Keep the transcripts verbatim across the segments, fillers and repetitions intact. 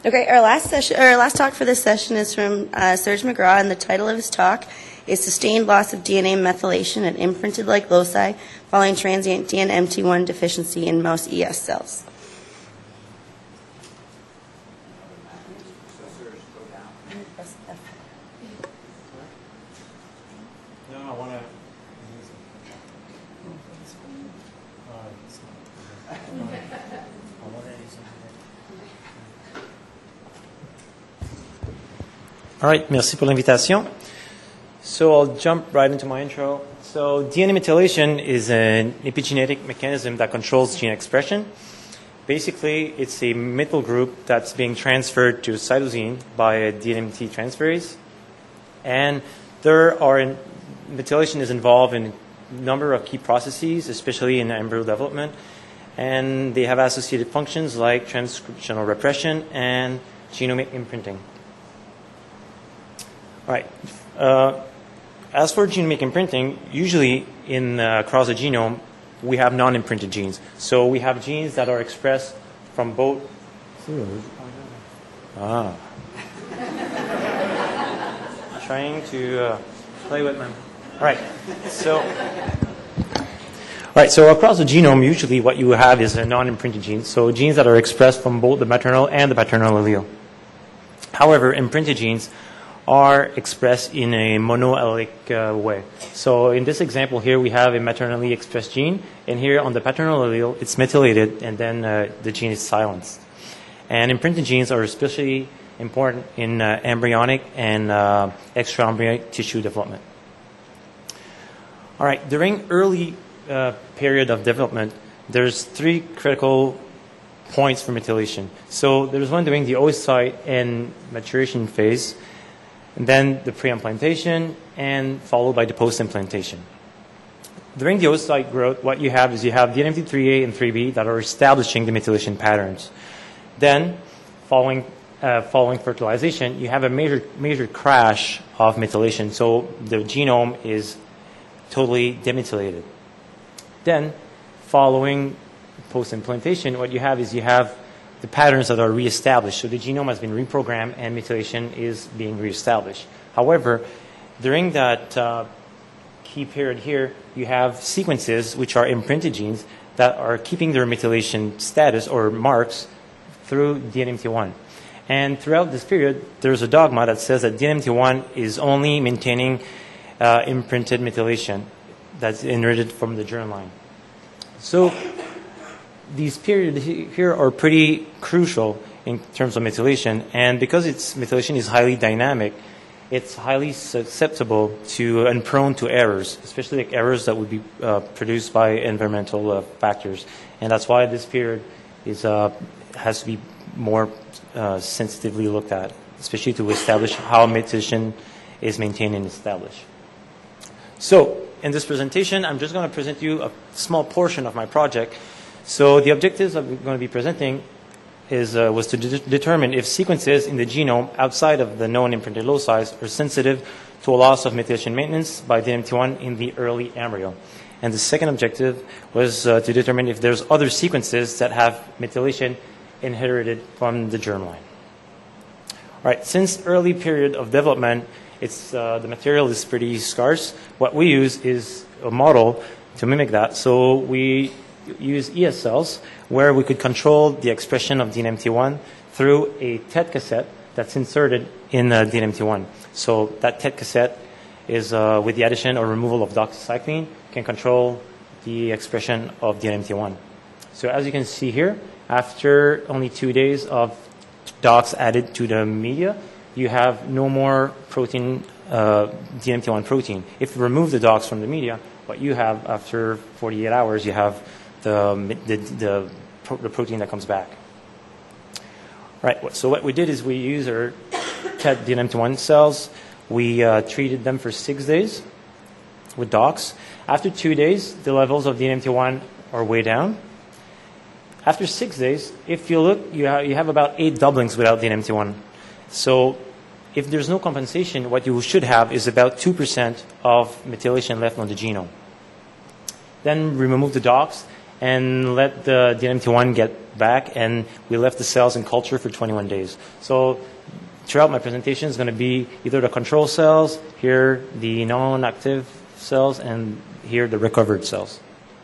Okay, our last session, our last talk for this session is from uh, Serge McGraw, and the title of his talk is "Sustained Loss of D N A Methylation at Imprinted-like Loci Following Transient D N M T one Deficiency in Mouse E S Cells." All right, merci pour l'invitation. So I'll jump right into my intro. So D N A methylation is an epigenetic mechanism that controls gene expression. Basically, it's a methyl group that's being transferred to cytosine by a D N M T transferase. And there are in, methylation is involved in a number of key processes, especially in embryo development. And they have associated functions like transcriptional repression and genomic imprinting. All right. Uh, as for genomic imprinting, usually in uh, across the genome, we have non-imprinted genes. So we have genes that are expressed from both. Ah. Trying to uh, play with my. All right. So. All right. So across the genome, usually what you have is a non-imprinted genes. So genes that are expressed from both the maternal and the paternal allele. However, imprinted genes are expressed in a monoallelic uh, way. So in this example here, we have a maternally expressed gene, and here on the paternal allele, it's methylated, and then uh, the gene is silenced. And imprinted genes are especially important in uh, embryonic and uh, extraembryonic tissue development. All right, during early uh, period of development, there's three critical points for methylation. So there's one during the oocyte and maturation phase, and then the pre-implantation, and followed by the post-implantation. During the oocyte growth, what you have is you have D N M T three A and three B that are establishing the methylation patterns. Then, following, uh, following fertilization, you have a major, major crash of methylation, so the genome is totally demethylated. Then, following post-implantation, what you have is you have the patterns that are reestablished. So the genome has been reprogrammed and methylation is being reestablished. However, during that uh, key period here, you have sequences which are imprinted genes that are keeping their methylation status or marks through D N M T one. And throughout this period, there's a dogma that says that D N M T one is only maintaining uh, imprinted methylation that's inherited from the germline. So these periods here are pretty crucial in terms of methylation, and because its methylation is highly dynamic, it's highly susceptible to and prone to errors, especially like errors that would be uh, produced by environmental uh, factors, and that's why this period is uh, has to be more uh, sensitively looked at, especially to establish how methylation is maintained and established. So, in this presentation, I'm just going to present you a small portion of my project. So the objectives that we're going to be presenting is, uh, was to de determine if sequences in the genome outside of the known imprinted loci are sensitive to a loss of methylation maintenance by D N M T one in the early embryo. And the second objective was uh, to determine if there's other sequences that have methylation inherited from the germline. All right, since early period of development, it's, uh, the material is pretty scarce. What we use is a model to mimic that. So we use E S cells where we could control the expression of D N M T one through a T E T cassette that's inserted in uh, D N M T one. So that T E T cassette is, uh, with the addition or removal of doxycycline, can control the expression of D N M T one. So as you can see here, after only two days of dox added to the media, you have no more protein, uh, D N M T one protein. If you remove the dox from the media, what you have after forty-eight hours, you have the, the, the, the protein that comes back. Right, so what we did is we used our T E T D N M T one cells. We uh, treated them for six days with dox. After two days, the levels of D N M T one are way down. After six days, if you look, you have, you have about eight doublings without D N M T one. So if there's no compensation, what you should have is about two percent of methylation left on the genome. Then remove the dox and let the D N M T one get back, and we left the cells in culture for twenty-one days. So throughout my presentation is going to be either the control cells, here the non-active cells, and here the recovered cells.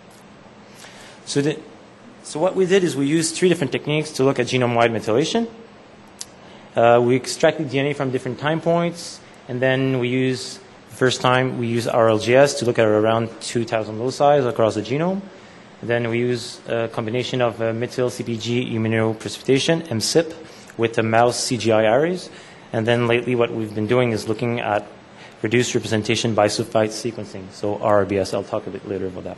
So, the, so what we did is we used three different techniques to look at genome-wide methylation. Uh, we extracted D N A from different time points, and then we use, the first time we use R L G S to look at around two thousand loci across the genome. And then we use a combination of uh, methyl C P G immunoprecipitation, M C I P, with the mouse C G I arrays. And then lately what we've been doing is looking at reduced representation bisulfite sequencing, so R R B S. I'll talk a bit later about that.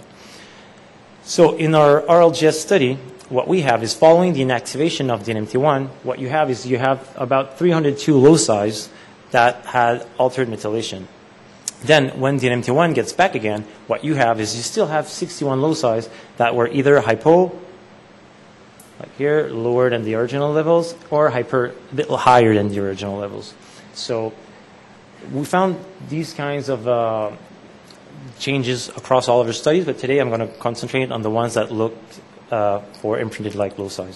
So in our R L G S study, what we have is following the inactivation of D N M T one, what you have is you have about three hundred two loci that had altered methylation. Then when D N M T one gets back again, what you have is you still have sixty-one loci that were either hypo, like here, lower than the original levels, or hyper, a bit higher than the original levels. So we found these kinds of uh, changes across all of our studies, but today I'm going to concentrate on the ones that looked uh, for imprinted-like loci.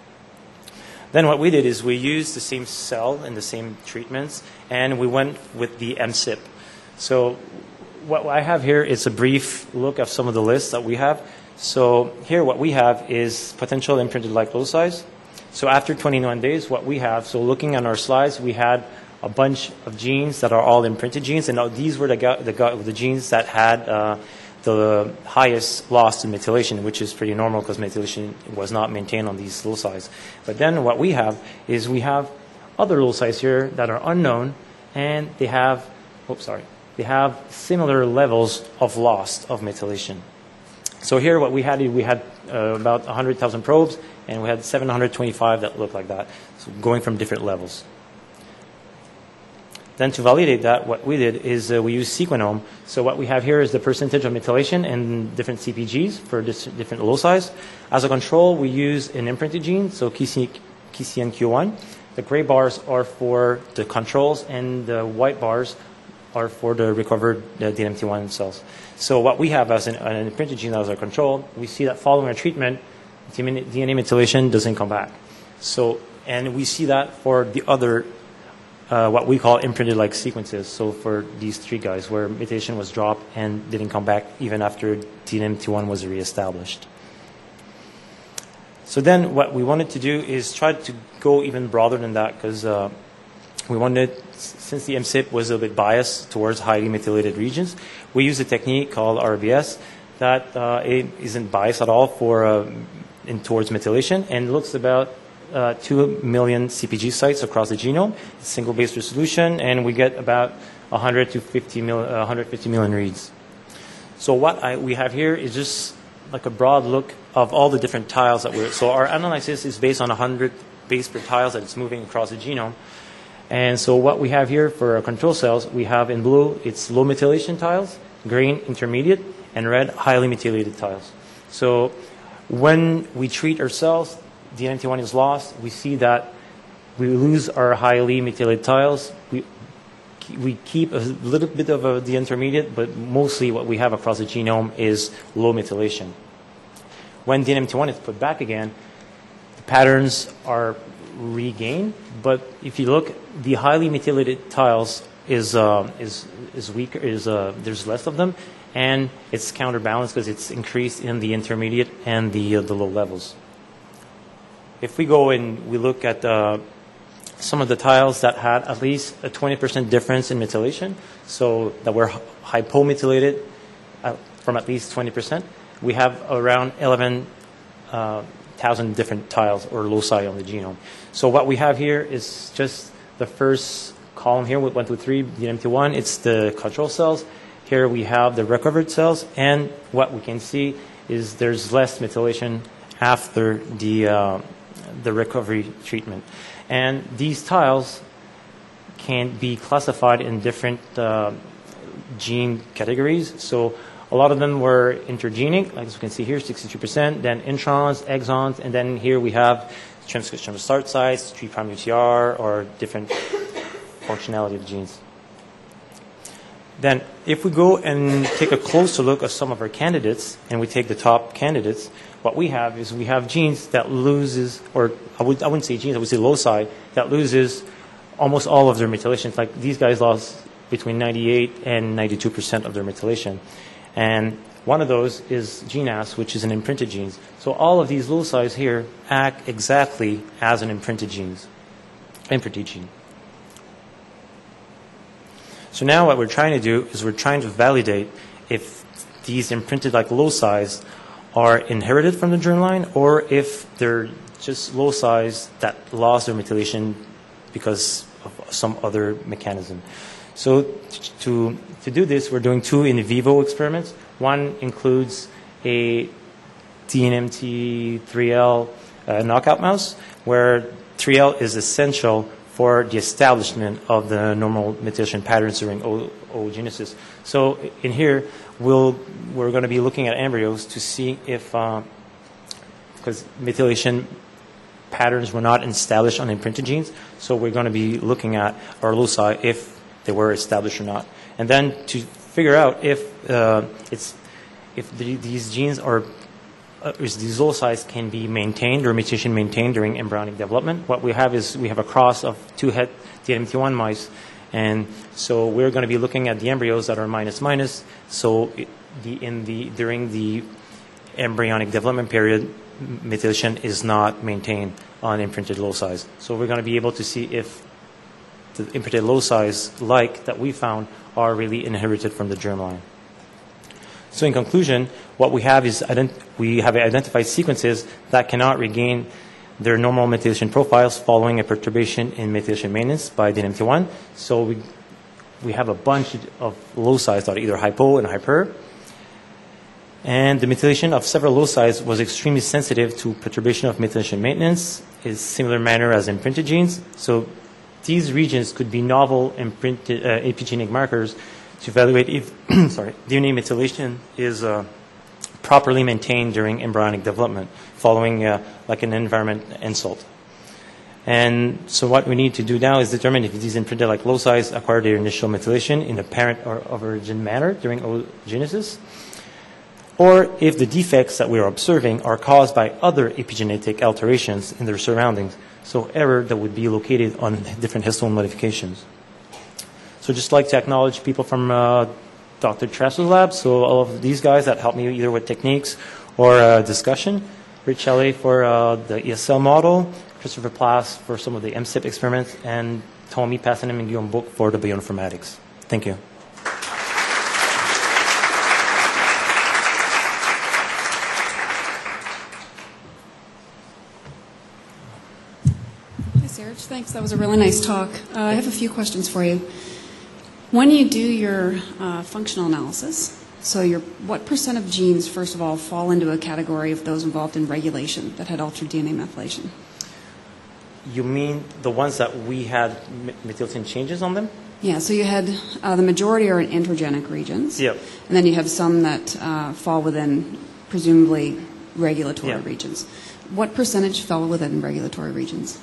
Then what we did is we used the same cell and the same treatments, and we went with the M C I P. So what I have here is a brief look of some of the lists that we have. So here what we have is potential imprinted-like loci. So after twenty-one days, what we have, so looking on our slides, we had a bunch of genes that are all imprinted genes, and these were the, the, the genes that had uh, the highest loss in methylation, which is pretty normal because methylation was not maintained on these loci. But then what we have is we have other loci here that are unknown, and they have, oops, sorry, they have similar levels of loss of methylation. So here what we had, we had uh, about one hundred thousand probes, and we had seven hundred twenty-five that looked like that, so going from different levels. Then to validate that, what we did is uh, we used Sequenome. So what we have here is the percentage of methylation in different C P Gs for different loci. As a control, we use an imprinted gene, so K C N Q one. The gray bars are for the controls, and the white bars are for the recovered uh, D N M T one cells. So what we have as an, an imprinted gene as our control, we see that following our treatment, D N A methylation doesn't come back. So, and we see that for the other Uh, what we call imprinted-like sequences. So for these three guys, where methylation was dropped and didn't come back even after D N M T one was reestablished. So then what we wanted to do is try to go even broader than that, because uh, we wanted, since the M C I P was a bit biased towards highly methylated regions, we used a technique called R B S that uh, it isn't biased at all for uh, in towards methylation, and looks about Uh, two million C P G sites across the genome, single base resolution, and we get about one hundred to fifty million, uh, one hundred fifty million reads. So what I, we have here is just like a broad look of all the different tiles that we're, so our analysis is based on one hundred base per tiles that it's moving across the genome. And so what we have here for our control cells, we have in blue, it's low methylation tiles, green, intermediate, and red, highly methylated tiles. So when we treat our cells, D N M T one is lost, we see that we lose our highly methylated tiles. We, we keep a little bit of a, the intermediate, but mostly what we have across the genome is low methylation. When D N M T one is put back again, the patterns are regained, but if you look, the highly methylated tiles is, uh, is, is weaker, is, uh, there's less of them, and it's counterbalanced because it's increased in the intermediate and the, uh, the low levels. If we go and we look at uh, some of the tiles that had at least a twenty percent difference in methylation, so that were hypomethylated uh, from at least twenty percent, we have around eleven thousand uh, different tiles or loci on the genome. So what we have here is just the first column here with one, two, three, D N M T one. It's the control cells. Here we have the recovered cells, and what we can see is there's less methylation after the uh, the recovery treatment. And these tiles can be classified in different uh, gene categories. So a lot of them were intergenic, like as you can see here, sixty-two percent, then introns, exons, and then here we have transcription start sites, three' U T R, or different functionality of genes. Then if we go and take a closer look at some of our candidates, and we take the top candidates, what we have is we have genes that loses, or I, would, I wouldn't say genes, I would say loci, that loses almost all of their methylation. Like these guys lost between ninety-eight and ninety-two percent of their methylation. And one of those is G N A S, which is an imprinted gene. So all of these loci here act exactly as an imprinted genes, imprinted gene. So now what we're trying to do is we're trying to validate if these imprinted like loci are inherited from the germline, or if they're just loci that lost their methylation because of some other mechanism. So to, to do this, we're doing two in vivo experiments. One includes a D N M T three L uh, knockout mouse, where three L is essential for the establishment of the normal methylation patterns during oogenesis. So in here, we'll, we're going to be looking at embryos to see if, uh, because methylation patterns were not established on imprinted genes, so we're going to be looking at our loci if they were established or not. And then to figure out if, uh, it's, if the, these genes are Uh, is these loci can be maintained or mutation maintained during embryonic development. What we have is we have a cross of two het D N M T one mice, and so we're going to be looking at the embryos that are minus minus. So it, the, in the during the embryonic development period, methylation is not maintained on imprinted loci. So we're going to be able to see if the imprinted loci like that we found are really inherited from the germline. So in conclusion, what we have is ident we have identified sequences that cannot regain their normal methylation profiles following a perturbation in methylation maintenance by D N M T one. So we, we have a bunch of loci that are either hypo and hyper. And the methylation of several loci was extremely sensitive to perturbation of methylation maintenance in similar manner as imprinted genes. So these regions could be novel imprinted, uh, epigenetic markers to evaluate if sorry, D N A methylation is uh, properly maintained during embryonic development following uh, like an environment insult. And so what we need to do now is determine if these imprinted like loci acquire their initial methylation in a parent or of origin manner during oogenesis, or if the defects that we are observing are caused by other epigenetic alterations in their surroundings, so error that would be located on different histone modifications. So just like to acknowledge people from uh, Doctor Trasso's lab, so all of these guys that helped me either with techniques or uh, discussion. Rich Chalet for uh, the E S L model, Christopher Plass for some of the M S I P experiments, and Tommy Passanem and Guillaume Book for the bioinformatics. Thank you. Hi, Serge. Thanks. That was a really nice talk. Uh, I have a few questions for you. When you do your uh, functional analysis, so your, what percent of genes, first of all, fall into a category of those involved in regulation that had altered D N A methylation? You mean the ones that we had methylation changes on them? Yeah, so you had uh, the majority are in androgenic regions. Yep. And then you have some that uh, fall within presumably regulatory yep. regions. What percentage fell within regulatory regions?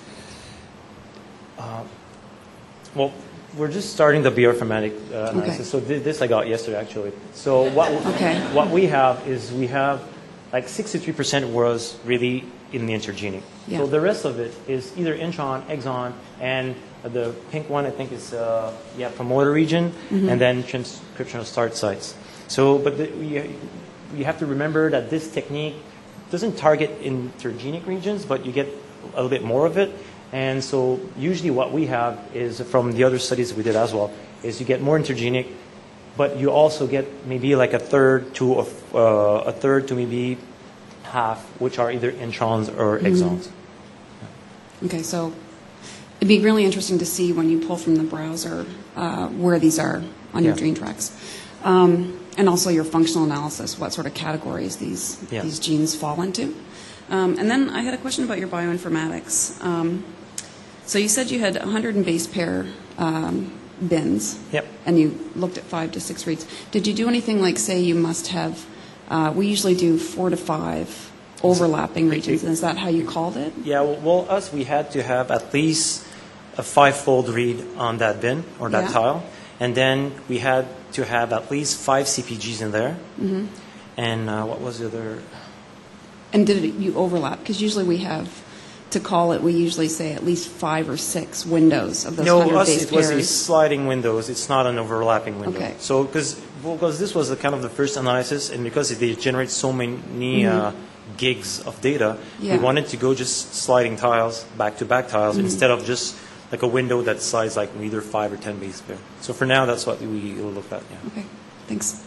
Uh, well, we're just starting the bioinformatic uh, analysis. Okay. So th this I got yesterday, actually. So what, okay. what we have is we have like sixty-three percent was really in the intergenic. Yeah. So the rest of it is either intron, exon, and the pink one I think is uh, yeah promoter region, mm-hmm. and then transcriptional start sites. So, but the, we, you have to remember that this technique doesn't target intergenic regions, but you get a little bit more of it. And so usually what we have is from the other studies we did as well, is you get more intergenic, but you also get maybe like a third to a, uh, a third to maybe half, which are either introns or exons. Mm-hmm. Okay, so it'd be really interesting to see when you pull from the browser uh, where these are on yeah. your gene tracks. Um, and also your functional analysis, what sort of categories these, yeah. these genes fall into. Um, and then I had a question about your bioinformatics. Um, So you said you had one hundred base pair um, bins, yep. and you looked at five to six reads. Did you do anything like, say, you must have, uh, we usually do four to five overlapping regions, and is that how you called it? Yeah, well, well, us, we had to have at least a five-fold read on that bin or that yeah. tile, and then we had to have at least five C P Gs in there. Mm-hmm. And uh, what was the other? And did it, you overlap? Because usually we have, to call it, we usually say at least five or six windows of those No, hundred us, base it was a pairs. sliding windows. It's not an overlapping window. Okay. So because well, because this was the kind of the first analysis, and because they generate so many uh, gigs of data, Yeah. we wanted to go just sliding tiles, back-to-back tiles, instead of just like a window that slides like either five or ten base pair. So for now, that's what we will look at. Yeah. Okay, thanks.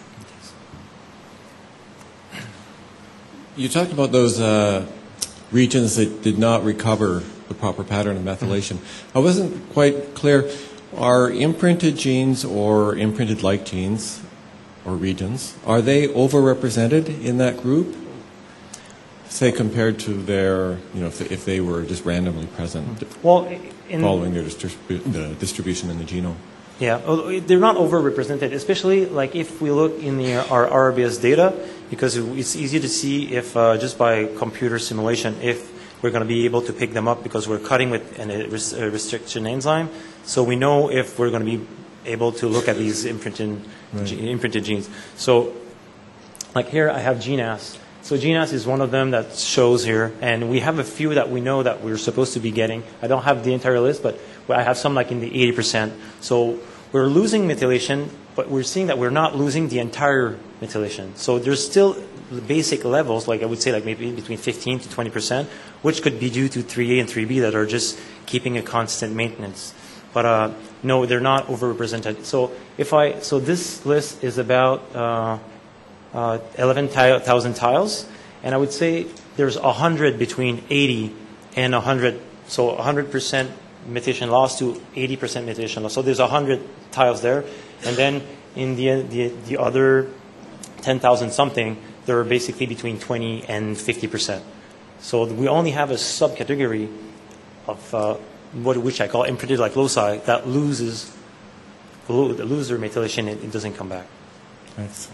You talked about those uh, regions that did not recover the proper pattern of methylation. I wasn't quite clear. Are imprinted genes or imprinted-like genes or regions, are they overrepresented in that group? Say compared to their, you know, if they, if they were just randomly present Well, in, following their distribu- the distribution in the genome. Yeah, although they're not overrepresented, especially like if we look in the, our R B S data, because it's easy to see if uh, just by computer simulation if we're going to be able to pick them up because we're cutting with an, a res- a restriction enzyme. So we know if we're going to be able to look at these imprinted, Right. ge- imprinted genes. So like here I have GNAS. So GNAS is one of them that shows here, and we have a few that we know that we're supposed to be getting. I don't have the entire list, but I have some like in the eighty percent. So we're losing methylation, but we're seeing that we're not losing the entire methylation. So there's still the basic levels, like I would say like maybe between fifteen to twenty percent, which could be due to three A and three B that are just keeping a constant maintenance. But uh, no, they're not overrepresented. So if I, so this list is about uh, uh, eleven thousand tiles, and I would say there's one hundred between eighty and one hundred, so one hundred percent methylation loss to eighty percent methylation loss. So there's one hundred tiles there, and then in the the, the other ten thousand something, there are basically between twenty and fifty percent. So we only have a subcategory of uh, what which I call imprinted like loci that loses lo- lose their methylation and it doesn't come back. Thanks.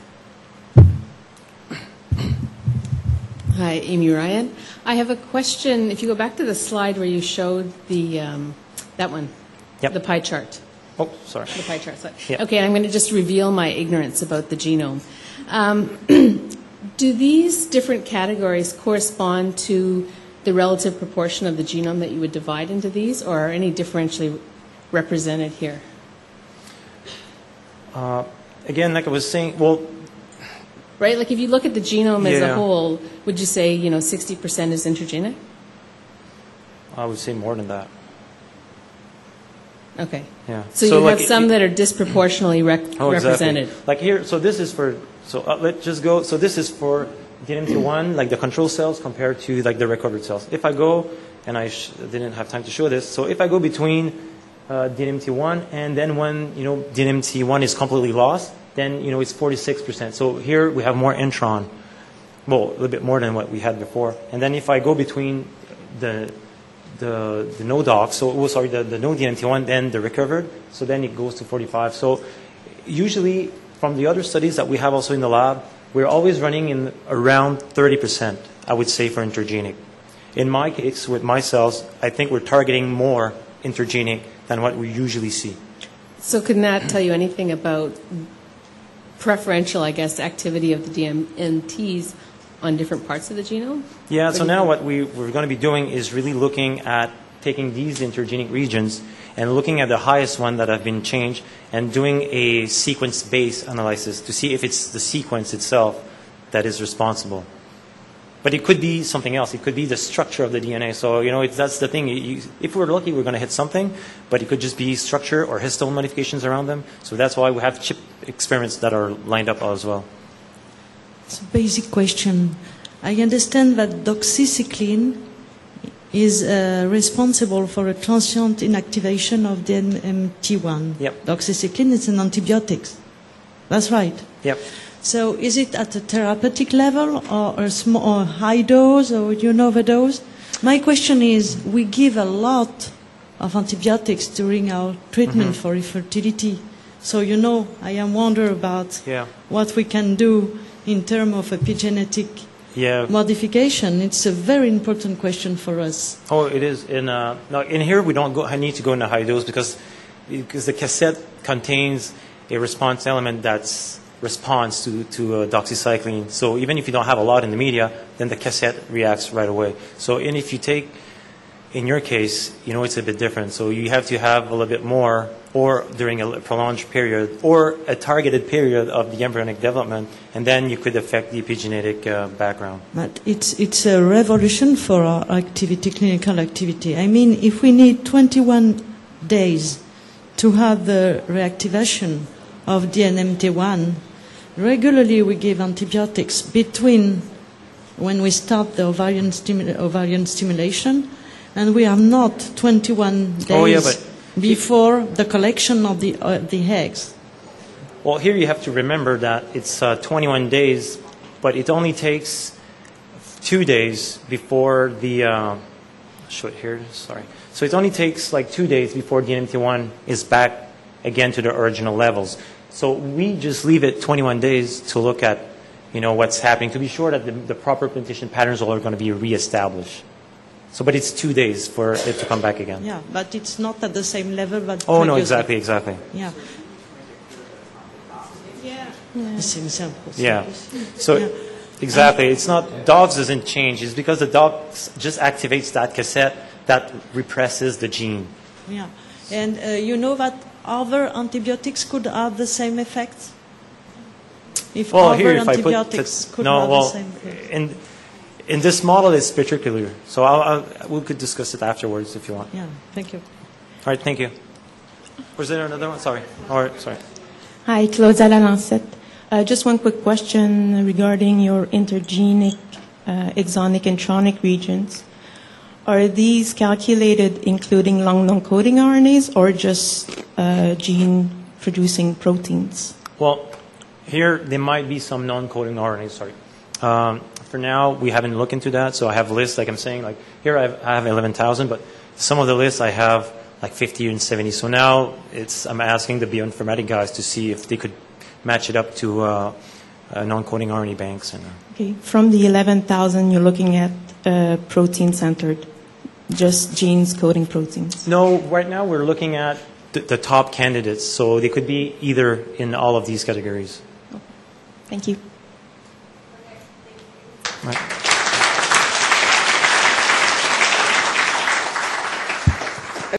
Hi, Amy Ryan. I have a question. If you go back to the slide where you showed the um, that one, Yep. the pie chart, Oh, sorry. the pie chart. Sorry. Yeah. Okay, I'm going to just reveal my ignorance about the genome. Um, do these different categories correspond to the relative proportion of the genome that you would divide into these, or are any differentially represented here? Uh, again, like I was saying, well, Right? Like if you look at the genome as a Yeah. whole, would you say, you know, sixty percent is intergenic? I would say more than that. Okay. Yeah. So, you like, have some it- that are disproportionately rec- Oh, represented. exactly. Like here, so this is for, so uh, let's just go, so this is for D N M T one, like the control cells compared to like the recovered cells. If I go, and I sh- didn't have time to show this, so if I go between uh, D N M T one and then when, you know, D N M T one is completely lost, then, you know, it's forty-six percent. So here we have more intron, well, a little bit more than what we had before. And then if I go between the the, the no doc, so oh, sorry, the, the no D N M T one, then the recovered, so then it goes to forty-five. So usually from the other studies that we have also in the lab, we're always running in around thirty percent, I would say, for intergenic. In my case, with my cells, I think we're targeting more intergenic than what we usually see. So can that tell you anything about preferential, I guess, activity of the D M N Ts on different parts of the genome? Yeah, so now what we, we're going to be doing is really looking at taking these intergenic regions and looking at the highest one that have been changed and doing a sequence-based analysis to see if it's the sequence itself that is responsible. But it could be something else. It could be the structure of the D N A. So, you know, it's, that's the thing. You, if we're lucky, we're going to hit something, but it could just be structure or histone modifications around them. So that's why we have chip experiments that are lined up as well. It's a basic question. I understand that doxycycline is uh, responsible for a transient inactivation of D N M T one. Yep. Doxycycline is an antibiotic. That's right. Yep. So is it at a therapeutic level or a small, or high dose, or you know the dose? My question is, we give a lot of antibiotics during our treatment Mm-hmm. for infertility. So, you know, I am wondering about Yeah. what we can do in terms of epigenetic Yeah. modification. It's a very important question for us. Oh, it is. In uh, now in here we don't go. I need to go into high dose because because the cassette contains a response element that's responds to, to uh, doxycycline. So even if you don't have a lot in the media, then the cassette reacts right away. So and if you take, in your case, you know, it's a bit different. So you have to have a little bit more, or during a prolonged period, or a targeted period of the embryonic development, and then you could affect the epigenetic uh, background. But it's, it's a revolution for our activity, clinical activity. I mean, if we need twenty-one days to have the reactivation of D N M T one, regularly we give antibiotics between when we start the ovarian, stimu- ovarian stimulation, and we are not twenty-one days Oh, yeah, but before the collection of the, uh, the eggs. Well, here you have to remember that it's uh, twenty-one days, but it only takes two days before the, uh, show it here, sorry. So it only takes like two days before D N M T one is back again to the original levels. So we just leave it twenty-one days to look at, you know, what's happening, to be sure that the, the proper plantation patterns are going to be reestablished. So, but it's two days for it to come back again. Yeah, but it's not at the same level. But Oh, no, previously. exactly, exactly. Yeah. The same samples. Yeah. So, Yeah. exactly. It's not, dogs doesn't change. It's because the dog just activates that cassette that represses the gene. Yeah. And uh, you know that other antibiotics could have the same effect? If Well, other here, if I put, antibiotics t- could no, have well, the same effect. in, in this model, it's particular. So I'll, I'll, we could discuss it afterwards if you want. Yeah, thank you. All right, thank you. Was there another one? Sorry. All right, sorry. Hi, Claudia Lalancette. Uh, just one quick question regarding your intergenic, uh, exonic, and tronic regions. Are these calculated including long non-coding R N As or just uh, gene-producing proteins? Well, here there might be some non-coding R N As, sorry. Um, for now, we haven't looked into that, so I have lists, like I'm saying, like here I have, I have eleven thousand, but some of the lists I have like fifty and seventy. So now it's, I'm asking the bioinformatic guys to see if they could match it up to uh, uh, non-coding R N A banks. And, uh, Okay, from the eleven thousand, you're looking at uh, protein-centered, just genes coding proteins. no, right now we're looking at the, the top candidates, so they could be either in all of these categories. Thank you. Right.